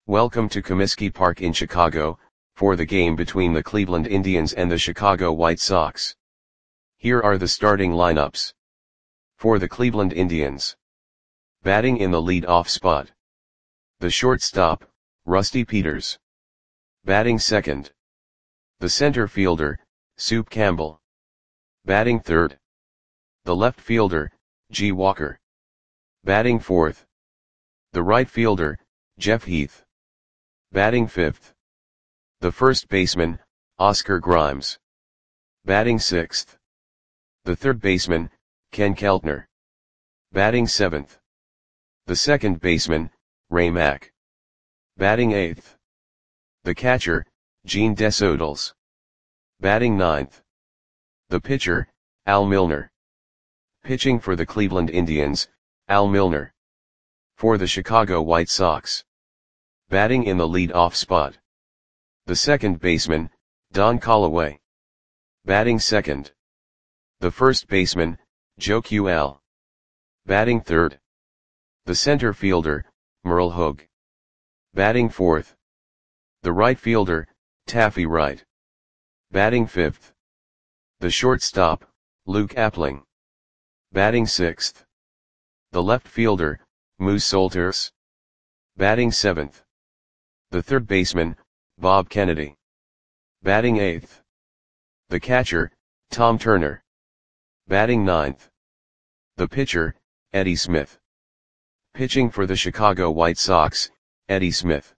Welcome to Comiskey Park in Chicago, for the game between the Cleveland Indians and the Chicago White Sox. Here are the starting lineups. For the Cleveland Indians. Batting in the lead-off spot. The shortstop, Rusty Peters. Batting second. The center fielder, Soup Campbell. Batting third. The left fielder, G. Walker. Batting fourth. The right fielder, Jeff Heath. Batting fifth. The first baseman, Oscar Grimes. Batting sixth. The third baseman, Ken Keltner. Batting seventh. The second baseman, Ray Mack. Batting eighth. The catcher, Gene Desodals. Batting ninth. The pitcher, Al Milner. Pitching for the Cleveland Indians, Al Milner. For the Chicago White Sox. Batting in the lead-off spot. The second baseman, Don Callaway. Batting second. The first baseman, Joe Ql. Batting third. The center fielder, Merle Hogue. Batting fourth. The right fielder, Taffy Wright. Batting fifth. The shortstop, Luke Appling. Batting sixth. The left fielder, Moose Solters. Batting seventh. The third baseman, Bob Kennedy. Batting eighth. The catcher, Tom Turner. Batting ninth. The pitcher, Eddie Smith. Pitching for the Chicago White Sox, Eddie Smith.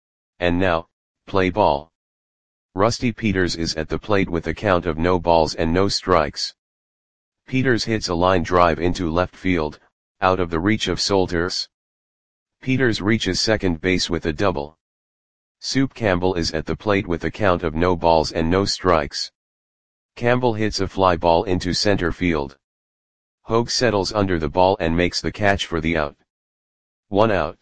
And now, play ball. Rusty Peters is at the plate with a count of no balls and no strikes. Peters hits a line drive into left field, out of the reach of Solters. Peters reaches second base with a double. Soup Campbell is at the plate with a count of no balls and no strikes. Campbell hits a fly ball into center field. Hogue settles under the ball and makes the catch for the out. 1 out.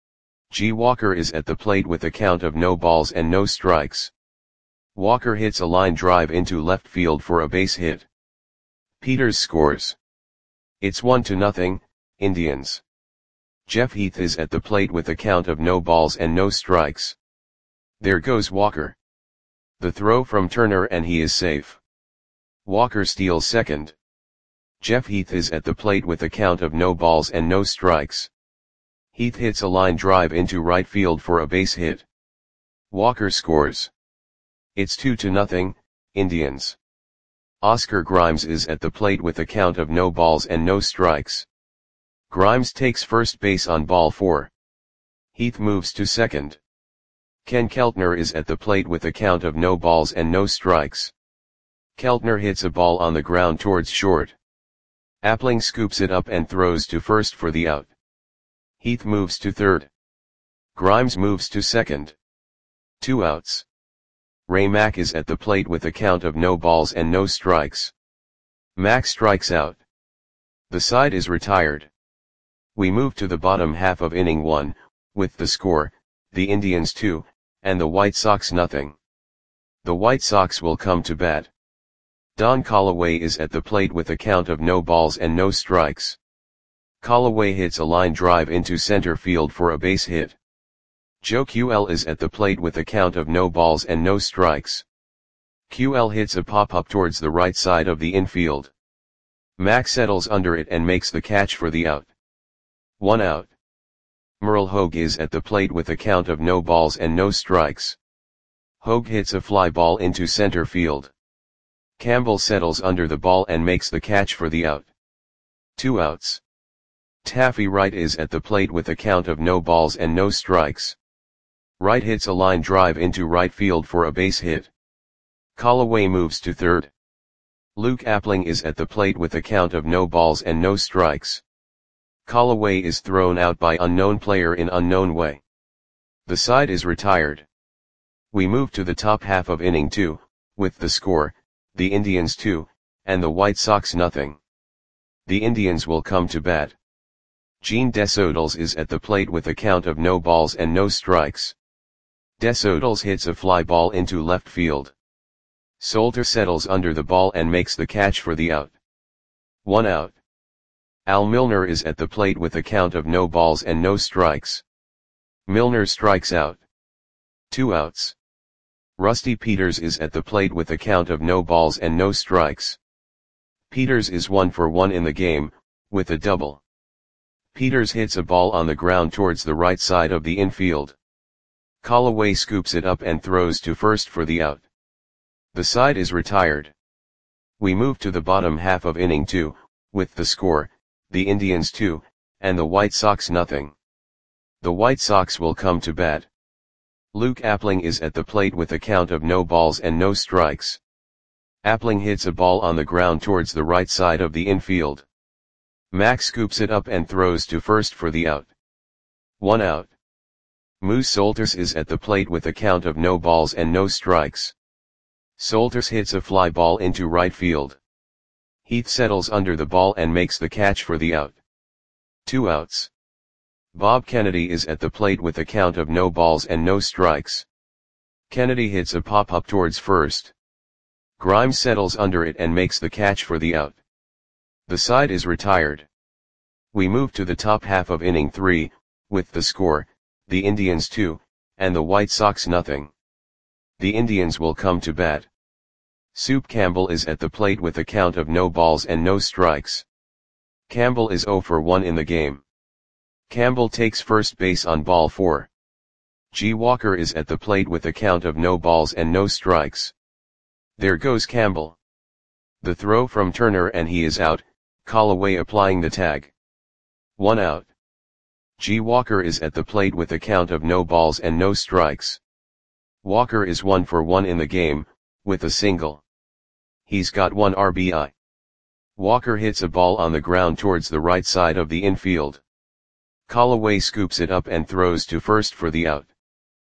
G. Walker is at the plate with a count of no balls and no strikes. Walker hits a line drive into left field for a base hit. Peters scores. It's 1-0, Indians. Jeff Heath is at the plate with a count of no balls and no strikes. There goes Walker. The throw from Turner and he is safe. Walker steals second. Jeff Heath is at the plate with a count of no balls and no strikes. Heath hits a line drive into right field for a base hit. Walker scores. It's 2-0, Indians. Oscar Grimes is at the plate with a count of no balls and no strikes. Grimes takes first base on ball 4. Heath moves to second. Ken Keltner is at the plate with a count of no balls and no strikes. Keltner hits a ball on the ground towards short. Appling scoops it up and throws to first for the out. Heath moves to third. Grimes moves to second. 2 outs. Ray Mack is at the plate with a count of no balls and no strikes. Mack strikes out. The side is retired. We move to the bottom half of inning 1, with the score, the Indians 2, and the White Sox nothing. The White Sox will come to bat. Don Callaway is at the plate with a count of no balls and no strikes. Callaway hits a line drive into center field for a base hit. Joe Ql is at the plate with a count of no balls and no strikes. Ql hits a pop-up towards the right side of the infield. Mack settles under it and makes the catch for the out. 1 out. Merle Hogue is at the plate with a count of no balls and no strikes. Hogue hits a fly ball into center field. Campbell settles under the ball and makes the catch for the out. 2 outs. Taffy Wright is at the plate with a count of no balls and no strikes. Wright hits a line drive into right field for a base hit. Callaway moves to third. Luke Appling is at the plate with a count of no balls and no strikes. Callaway is thrown out by unknown player in unknown way. The side is retired. We move to the top half of inning 2, with the score, the Indians 2, and the White Sox nothing. The Indians will come to bat. Gene Desodals is at the plate with a count of no balls and no strikes. Desodals hits a fly ball into left field. Solter settles under the ball and makes the catch for the out. 1 out. Al Milner is at the plate with a count of no balls and no strikes. Milner strikes out. 2 outs. Rusty Peters is at the plate with a count of no balls and no strikes. Peters is 1 for 1 in the game, with a double. Peters hits a ball on the ground towards the right side of the infield. Callaway scoops it up and throws to first for the out. The side is retired. We move to the bottom half of inning 2, with the score, the Indians 2, and the White Sox nothing. The White Sox will come to bat. Luke Appling is at the plate with a count of no balls and no strikes. Appling hits a ball on the ground towards the right side of the infield. Mack scoops it up and throws to first for the out. 1 out. Moose Solters is at the plate with a count of no balls and no strikes. Solters hits a fly ball into right field. Heath settles under the ball and makes the catch for the out. 2 outs. Bob Kennedy is at the plate with a count of no balls and no strikes. Kennedy hits a pop-up towards first. Grimes settles under it and makes the catch for the out. The side is retired. We move to the top half of inning 3, with the score, the Indians 2, and the White Sox nothing. The Indians will come to bat. Soup Campbell is at the plate with a count of no balls and no strikes. Campbell is 0 for 1 in the game. Campbell takes first base on ball 4. G. Walker is at the plate with a count of no balls and no strikes. There goes Campbell. The throw from Turner and he is out, Callaway applying the tag. 1 out. G. Walker is at the plate with a count of no balls and no strikes. Walker is 1 for 1 in the game, with a single. He's got 1 RBI. Walker hits a ball on the ground towards the right side of the infield. Callaway scoops it up and throws to first for the out.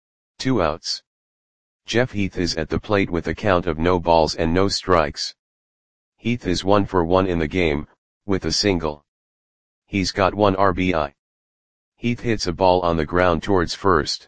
2 outs. Jeff Heath is at the plate with a count of no balls and no strikes. Heath is 1 for 1 in the game, with a single. He's got 1 RBI. Heath hits a ball on the ground towards first.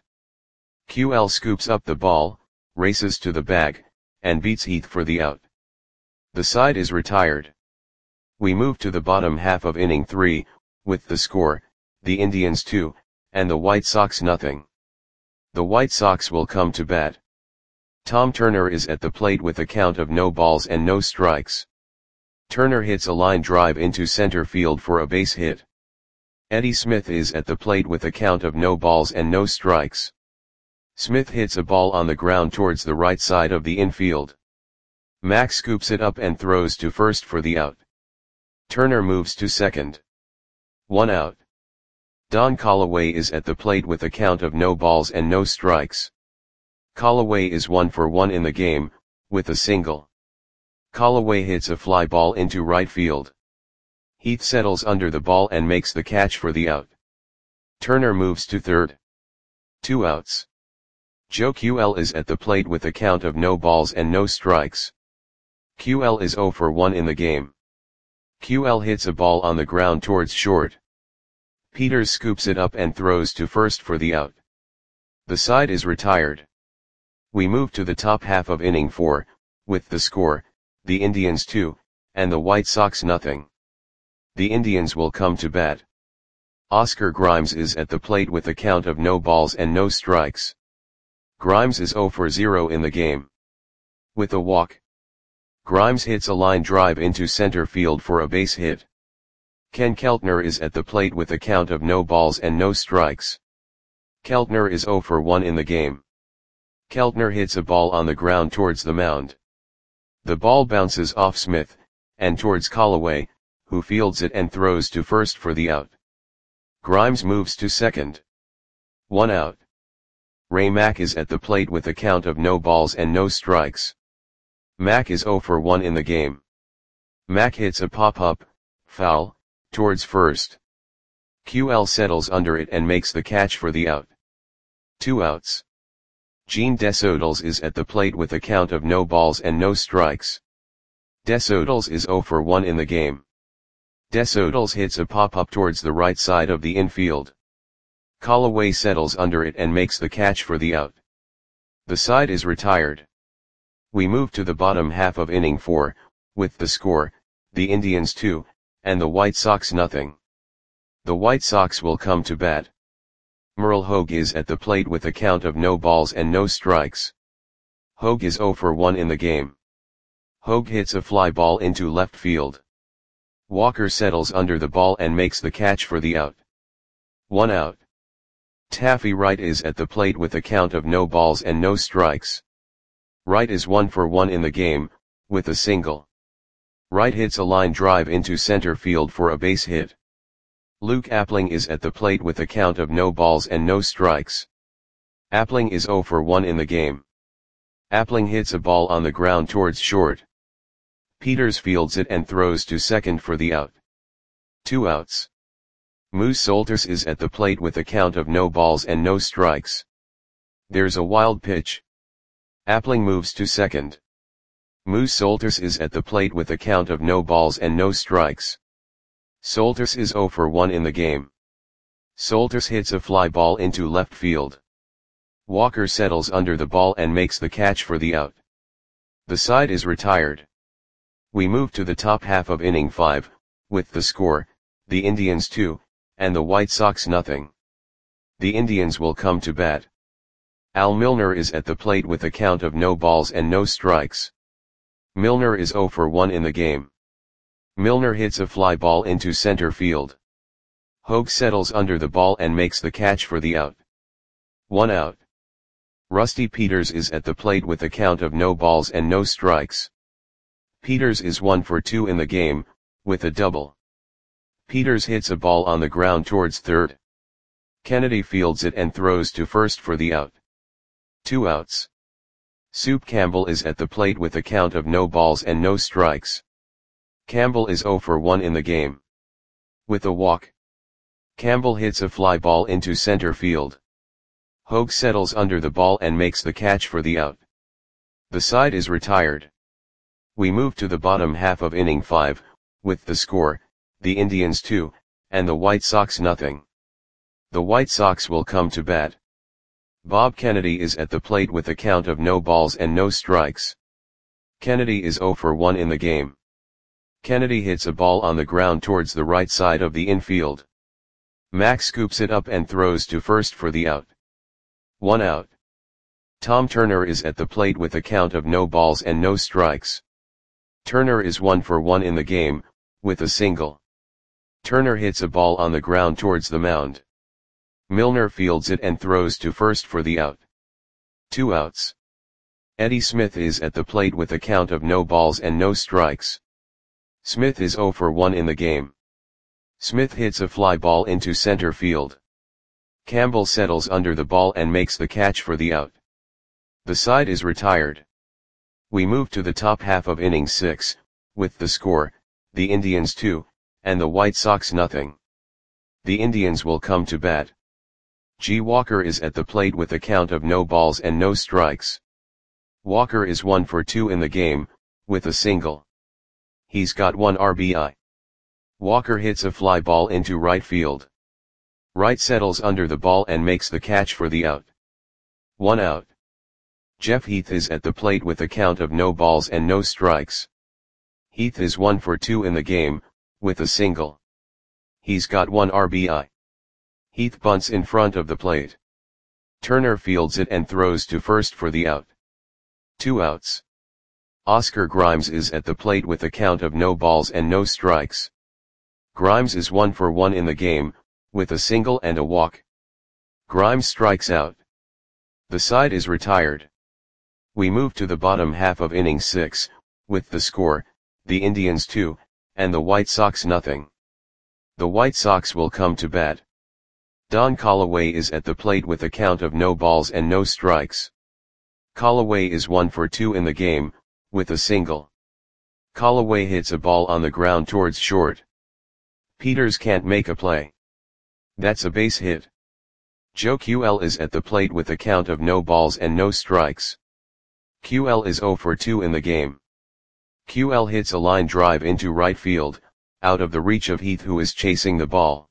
QL scoops up the ball, races to the bag, and beats Heath for the out. The side is retired. We move to the bottom half of inning 3, with the score, the Indians 2, and the White Sox nothing. The White Sox will come to bat. Tom Turner is at the plate with a count of no balls and no strikes. Turner hits a line drive into center field for a base hit. Eddie Smith is at the plate with a count of no balls and no strikes. Smith hits a ball on the ground towards the right side of the infield. Mack scoops it up and throws to first for the out. Turner moves to second. 1 out. Don Callaway is at the plate with a count of no balls and no strikes. Callaway is 1 for 1 in the game, with a single. Callaway hits a fly ball into right field. Heath settles under the ball and makes the catch for the out. Turner moves to third. 2 outs. Joe QL is at the plate with a count of no balls and no strikes. QL is 0 for 1 in the game. QL hits a ball on the ground towards short. Peters scoops it up and throws to first for the out. The side is retired. We move to the top half of inning 4, with the score, the Indians 2, and the White Sox nothing. The Indians will come to bat. Oscar Grimes is at the plate with a count of no balls and no strikes. Grimes is 0 for 0 in the game. With a walk. Grimes hits a line drive into center field for a base hit. Ken Keltner is at the plate with a count of no balls and no strikes. Keltner is 0 for 1 in the game. Keltner hits a ball on the ground towards the mound. The ball bounces off Smith, and towards Callaway, who fields it and throws to first for the out. Grimes moves to second. 1 out. Ray Mack is at the plate with a count of no balls and no strikes. Mack is 0 for 1 in the game. Mack hits a pop-up, foul, towards first. QL settles under it and makes the catch for the out. 2 outs. Gene Desodals is at the plate with a count of no balls and no strikes. Desodals is 0 for 1 in the game. Desodals hits a pop-up towards the right side of the infield. Callaway settles under it and makes the catch for the out. The side is retired. We move to the bottom half of inning 4, with the score, the Indians 2, and the White Sox nothing. The White Sox will come to bat. Merle Hogue is at the plate with a count of no balls and no strikes. Hogue is 0 for 1 in the game. Hogue hits a fly ball into left field. Walker settles under the ball and makes the catch for the out. 1 out. Taffy Wright is at the plate with a count of no balls and no strikes. Wright is 1 for 1 in the game, with a single. Wright hits a line drive into center field for a base hit. Luke Appling is at the plate with a count of no balls and no strikes. Appling is 0 for 1 in the game. Appling hits a ball on the ground towards short. Peters fields it and throws to second for the out. 2 outs. Moose Solters is at the plate with a count of no balls and no strikes. There's a wild pitch. Appling moves to second. Moose Solters is at the plate with a count of no balls and no strikes. Solters is 0 for 1 in the game. Solters hits a fly ball into left field. Walker settles under the ball and makes the catch for the out. The side is retired. We move to the top half of inning 5, with the score, the Indians 2, and the White Sox nothing. The Indians will come to bat. Al Milner is at the plate with a count of no balls and no strikes. Milner is 0 for 1 in the game. Milner hits a fly ball into center field. Hogue settles under the ball and makes the catch for the out. 1 out. Rusty Peters is at the plate with a count of no balls and no strikes. Peters is 1 for 2 in the game, with a double. Peters hits a ball on the ground towards third. Kennedy fields it and throws to first for the out. 2 outs. Soup Campbell is at the plate with a count of no balls and no strikes. Campbell is 0 for 1 in the game. With a walk. Campbell hits a fly ball into center field. Hogue settles under the ball and makes the catch for the out. The side is retired. We move to the bottom half of inning 5, with the score, the Indians 2, and the White Sox nothing. The White Sox will come to bat. Bob Kennedy is at the plate with a count of no balls and no strikes. Kennedy is 0 for 1 in the game. Kennedy hits a ball on the ground towards the right side of the infield. Max scoops it up and throws to first for the out. 1 out. Tom Turner is at the plate with a count of no balls and no strikes. Turner is 1 for 1 in the game, with a single. Turner hits a ball on the ground towards the mound. Milner fields it and throws to first for the out. 2 outs. Eddie Smith is at the plate with a count of no balls and no strikes. Smith is 0 for 1 in the game. Smith hits a fly ball into center field. Campbell settles under the ball and makes the catch for the out. The side is retired. We move to the top half of inning 6, with the score, the Indians 2, and the White Sox nothing. The Indians will come to bat. G. Walker is at the plate with a count of no balls and no strikes. Walker is 1 for 2 in the game, with a single. He's got 1 RBI. Walker hits a fly ball into right field. Wright settles under the ball and makes the catch for the out. 1 out. Jeff Heath is at the plate with a count of no balls and no strikes. Heath is 1 for 2 in the game, with a single. He's got 1 RBI. Heath bunts in front of the plate. Turner fields it and throws to first for the out. 2 outs. Oscar Grimes is at the plate with a count of no balls and no strikes. Grimes is 1 for 1 in the game, with a single and a walk. Grimes strikes out. The side is retired. We move to the bottom half of inning 6, with the score, the Indians 2, and the White Sox nothing. The White Sox will come to bat. Don Callaway is at the plate with a count of no balls and no strikes. Callaway is 1 for 2 in the game, with a single. Callaway hits a ball on the ground towards short. Peters can't make a play. That's a base hit. Joe QL is at the plate with a count of no balls and no strikes. QL is 0 for 2 in the game. QL hits a line drive into right field, out of the reach of Heath, who is chasing the ball.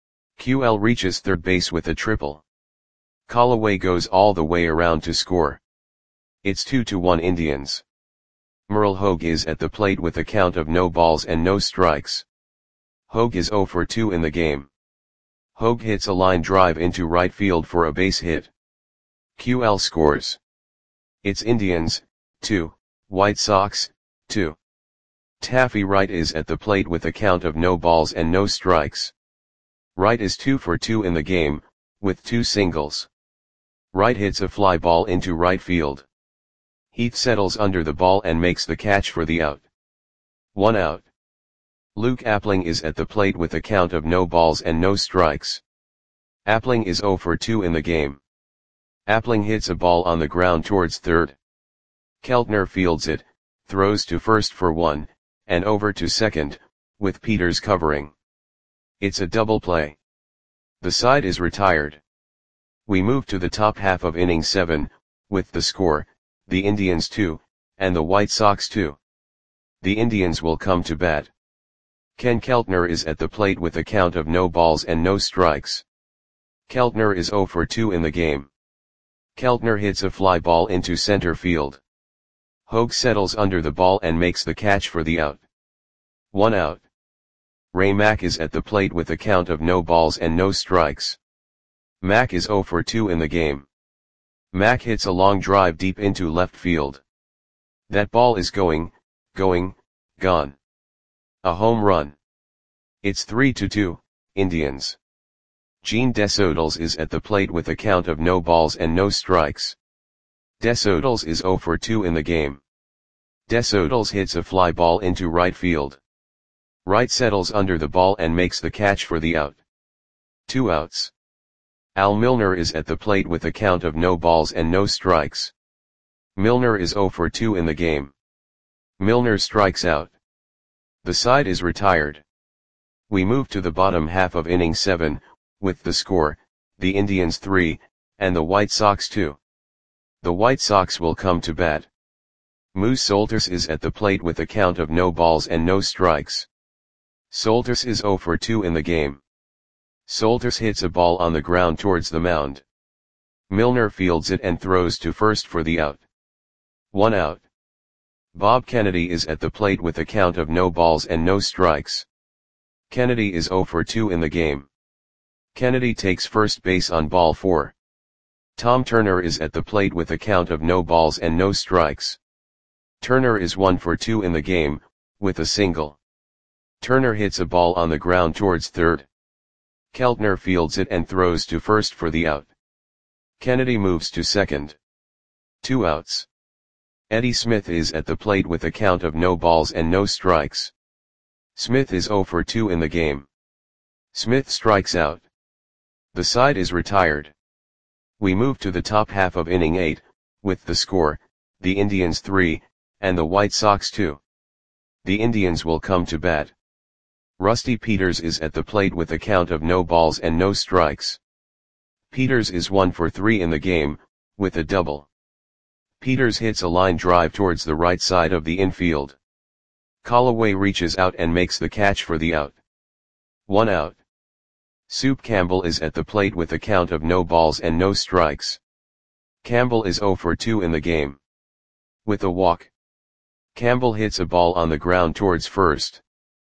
QL reaches third base with a triple. Callaway goes all the way around to score. It's 2-1 Indians. Merle Hogue is at the plate with a count of no balls and no strikes. Hogue is 0 for 2 in the game. Hogue hits a line drive into right field for a base hit. QL scores. It's Indians, 2, White Sox, 2. Taffy Wright is at the plate with a count of no balls and no strikes. Wright is 2 for 2 in the game, with 2 singles. Wright hits a fly ball into right field. Heath settles under the ball and makes the catch for the out. 1 out. Luke Appling is at the plate with a count of no balls and no strikes. Appling is 0 for 2 in the game. Appling hits a ball on the ground towards third. Keltner fields it, throws to first for 1, and over to second, with Peters covering. It's a double play. The side is retired. We move to the top half of inning 7, with the score, the Indians 2, and the White Sox 2. The Indians will come to bat. Ken Keltner is at the plate with a count of no balls and no strikes. Keltner is 0 for 2 in the game. Keltner hits a fly ball into center field. Hogue settles under the ball and makes the catch for the out. 1 out. Ray Mack is at the plate with a count of no balls and no strikes. Mack is 0 for 2 in the game. Mack hits a long drive deep into left field. That ball is gone. A home run. It's 3-2, Indians. Gene Desodals is at the plate with a count of no balls and no strikes. Desodals is 0 for 2 in the game. Desodals hits a fly ball into right field. Wright settles under the ball and makes the catch for the out. 2 outs. Al Milner is at the plate with a count of no balls and no strikes. Milner is 0 for 2 in the game. Milner strikes out. The side is retired. We move to the bottom half of inning 7, with the score, the Indians 3, and the White Sox 2. The White Sox will come to bat. Moose Solters is at the plate with a count of no balls and no strikes. Solters is 0 for 2 in the game. Solters hits a ball on the ground towards the mound. Milner fields it and throws to first for the out. 1 out. Bob Kennedy is at the plate with a count of no balls and no strikes. Kennedy is 0 for 2 in the game. Kennedy takes first base on ball 4. Tom Turner is at the plate with a count of no balls and no strikes. Turner is 1 for 2 in the game, with a single. Turner hits a ball on the ground towards third. Keltner fields it and throws to first for the out. Kennedy moves to second. 2 outs. Eddie Smith is at the plate with a count of no balls and no strikes. Smith is 0 for 2 in the game. Smith strikes out. The side is retired. We move to the top half of inning 8, with the score, the Indians 3, and the White Sox 2. The Indians will come to bat. Rusty Peters is at the plate with a count of no balls and no strikes. Peters is 1 for 3 in the game, with a double. Peters hits a line drive towards the right side of the infield. Callaway reaches out and makes the catch for the out. 1 out. Soup Campbell is at the plate with a count of no balls and no strikes. Campbell is 0 for 2 in the game. With a walk. Campbell hits a ball on the ground towards first.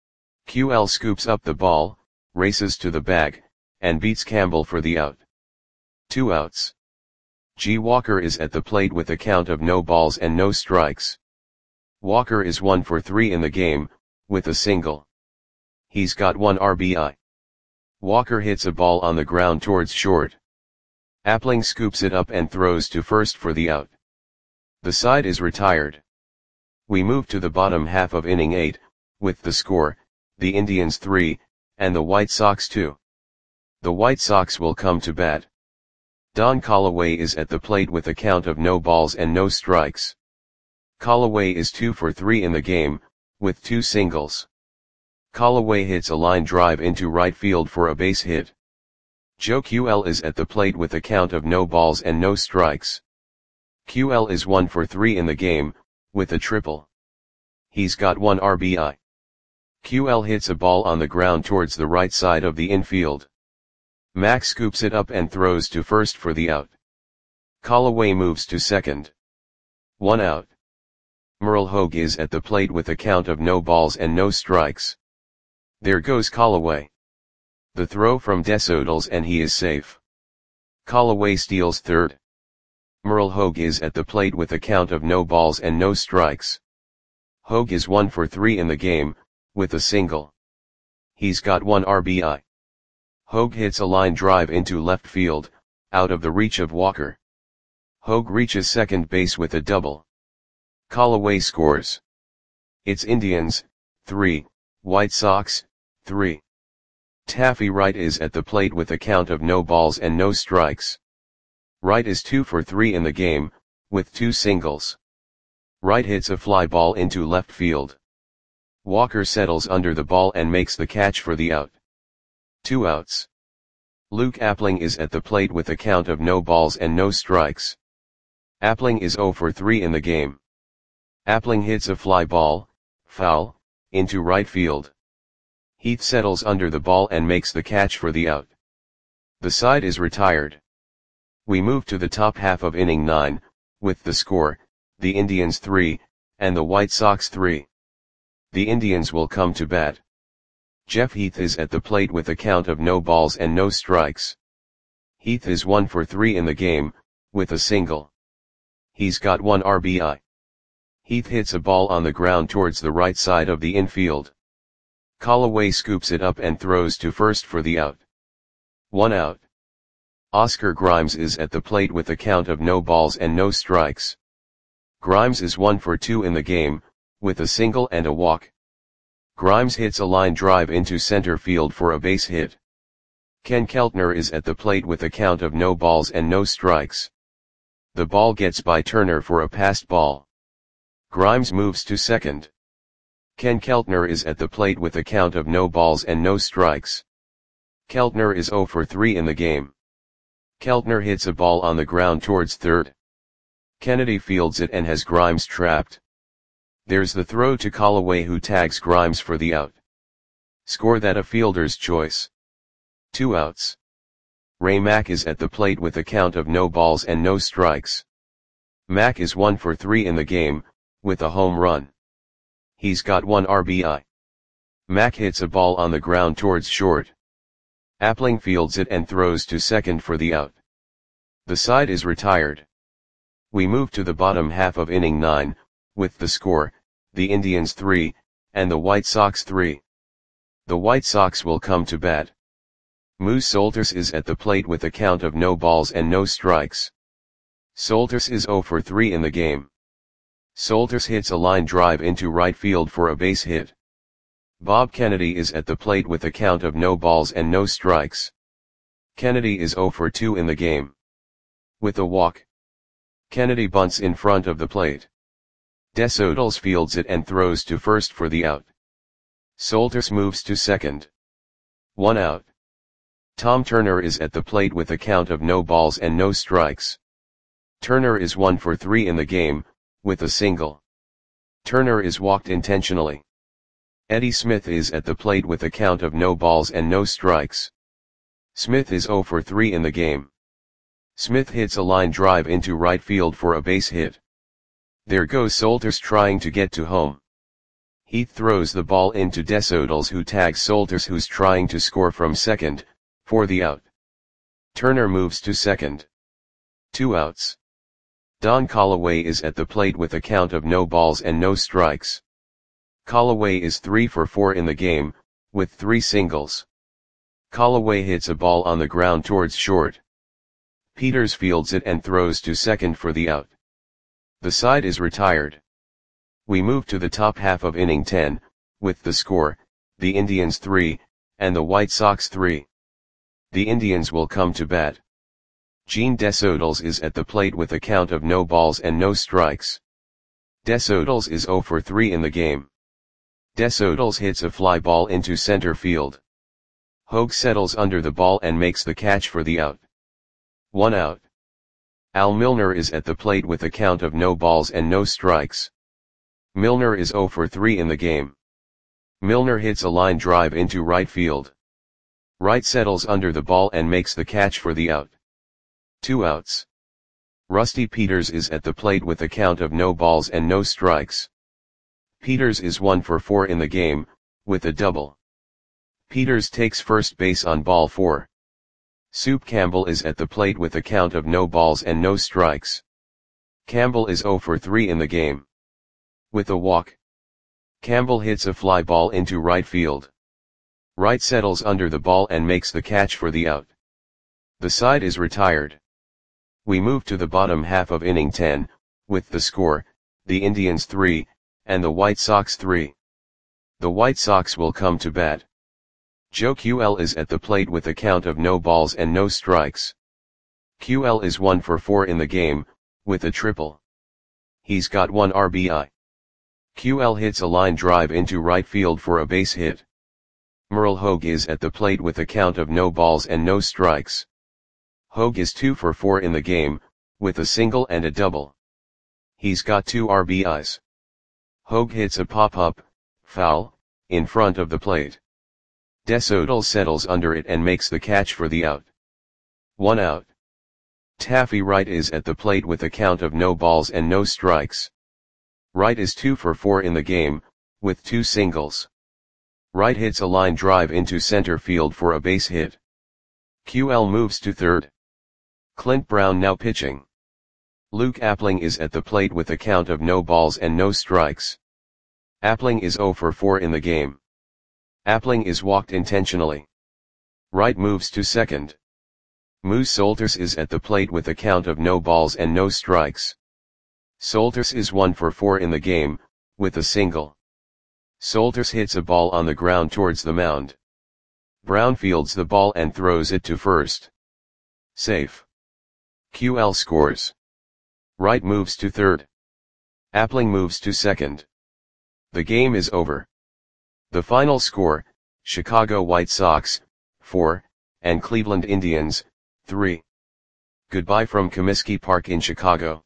QL scoops up the ball, races to the bag, and beats Campbell for the out. 2 outs. G. Walker is at the plate with a count of no balls and no strikes. Walker is 1 for 3 in the game, with a single. He's got 1 RBI. Walker hits a ball on the ground towards short. Appling scoops it up and throws to first for the out. The side is retired. We move to the bottom half of inning 8, with the score, the Indians 3, and the White Sox 2. The White Sox will come to bat. Don Callaway is at the plate with a count of no balls and no strikes. Callaway is 2 for 3 in the game, with 2 singles. Callaway hits a line drive into right field for a base hit. Joe QL is at the plate with a count of no balls and no strikes. QL is 1 for 3 in the game, with a triple. He's got 1 RBI. QL hits a ball on the ground towards the right side of the infield. Mack scoops it up and throws to first for the out. Callaway moves to second. 1 out. Merle Hogue is at the plate with a count of no balls and no strikes. There goes Callaway. The throw from Desodals and he is safe. Callaway steals third. Merle Hogue is at the plate with a count of no balls and no strikes. Hogue is 1 for 3 in the game, with a single. He's got 1 RBI. Hogue hits a line drive into left field, out of the reach of Walker. Hogue reaches second base with a double. Callaway scores. It's Indians, 3, White Sox, 3. Taffy Wright is at the plate with a count of no balls and no strikes. Wright is 2 for 3 in the game, with 2 singles. Wright hits a fly ball into left field. Walker settles under the ball and makes the catch for the out. 2 outs. Luke Appling is at the plate with a count of no balls and no strikes. Appling is 0 for 3 in the game. Appling hits a fly ball, foul, into right field. Heath settles under the ball and makes the catch for the out. The side is retired. We move to the top half of inning 9, with the score, the Indians 3, and the White Sox 3. The Indians will come to bat. Jeff Heath is at the plate with a count of no balls and no strikes. Heath is 1 for 3 in the game, with a single. He's got 1 RBI. Heath hits a ball on the ground towards the right side of the infield. Callaway scoops it up and throws to first for the out. 1 out. Oscar Grimes is at the plate with a count of no balls and no strikes. Grimes is 1 for 2 in the game, with a single and a walk. Grimes hits a line drive into center field for a base hit. Ken Keltner is at the plate with a count of no balls and no strikes. The ball gets by Turner for a passed ball. Grimes moves to second. Ken Keltner is at the plate with a count of no balls and no strikes. Keltner is 0 for 3 in the game. Keltner hits a ball on the ground towards third. Kennedy fields it and has Grimes trapped. There's the throw to Callaway, who tags Grimes for the out. Score that a fielder's choice. 2 outs. Ray Mack is at the plate with a count of no balls and no strikes. Mack is 1 for 3 in the game, with a home run. He's got 1 RBI. Mack hits a ball on the ground towards short. Appling fields it and throws to second for the out. The side is retired. We move to the bottom half of inning 9, with the score, the Indians 3, and the White Sox 3. The White Sox will come to bat. Moose Solters is at the plate with a count of no balls and no strikes. Solters is 0 for 3 in the game. Solters hits a line drive into right field for a base hit. Bob Kennedy is at the plate with a count of no balls and no strikes. Kennedy is 0 for 2 in the game. With a walk. Kennedy bunts in front of the plate. Desodals fields it and throws to first for the out. Solters moves to second. 1 out. Tom Turner is at the plate with a count of no balls and no strikes. Turner is 1 for 3 in the game, with a single. Turner is walked intentionally. Eddie Smith is at the plate with a count of no balls and no strikes. Smith is 0 for 3 in the game. Smith hits a line drive into right field for a base hit. There goes Solters trying to get to home. Heath throws the ball into Desodals, who tags Solters, who's trying to score from second, for the out. Turner moves to second. 2 outs. Don Callaway is at the plate with a count of no balls and no strikes. Callaway is 3 for 4 in the game, with 3 singles. Callaway hits a ball on the ground towards short. Peters fields it and throws to second for the out. The side is retired. We move to the top half of inning 10, with the score, the Indians 3, and the White Sox 3. The Indians will come to bat. Gene Desodals is at the plate with a count of no balls and no strikes. Desodals is 0 for 3 in the game. Desodals hits a fly ball into center field. Hogue settles under the ball and makes the catch for the out. 1 out. Al Milner is at the plate with a count of no balls and no strikes. Milner is 0 for 3 in the game. Milner hits a line drive into right field. Wright settles under the ball and makes the catch for the out. 2 outs. Rusty Peters is at the plate with a count of no balls and no strikes. Peters is 1 for 4 in the game, with a double. Peters takes first base on ball 4. Soup Campbell is at the plate with a count of no balls and no strikes. Campbell is 0 for 3 in the game. With a walk, Campbell hits a fly ball into right field. Wright settles under the ball and makes the catch for the out. The side is retired. We move to the bottom half of inning 10, with the score, the Indians 3, and the White Sox 3. The White Sox will come to bat. Joe QL is at the plate with a count of no balls and no strikes. QL is 1 for 4 in the game, with a triple. He's got 1 RBI. QL hits a line drive into right field for a base hit. Merle Hogue is at the plate with a count of no balls and no strikes. Hogue is 2 for 4 in the game, with a single and a double. He's got 2 RBIs. Hogue hits a pop-up, foul, in front of the plate. Desodal settles under it and makes the catch for the out. 1 out. Taffy Wright is at the plate with a count of no balls and no strikes. Wright is 2 for 4 in the game, with 2 singles. Wright hits a line drive into center field for a base hit. QL moves to third. Clint Brown now pitching. Luke Appling is at the plate with a count of no balls and no strikes. Appling is 0 for 4 in the game. Appling is walked intentionally. Wright moves to second. Moose Solters is at the plate with a count of no balls and no strikes. Solters is 1 for 4 in the game, with a single. Solters hits a ball on the ground towards the mound. Brown fields the ball and throws it to first. Safe. QL scores. Wright moves to third. Appling moves to second. The game is over. The final score, Chicago White Sox, 4, and Cleveland Indians, 3. Goodbye from Comiskey Park in Chicago.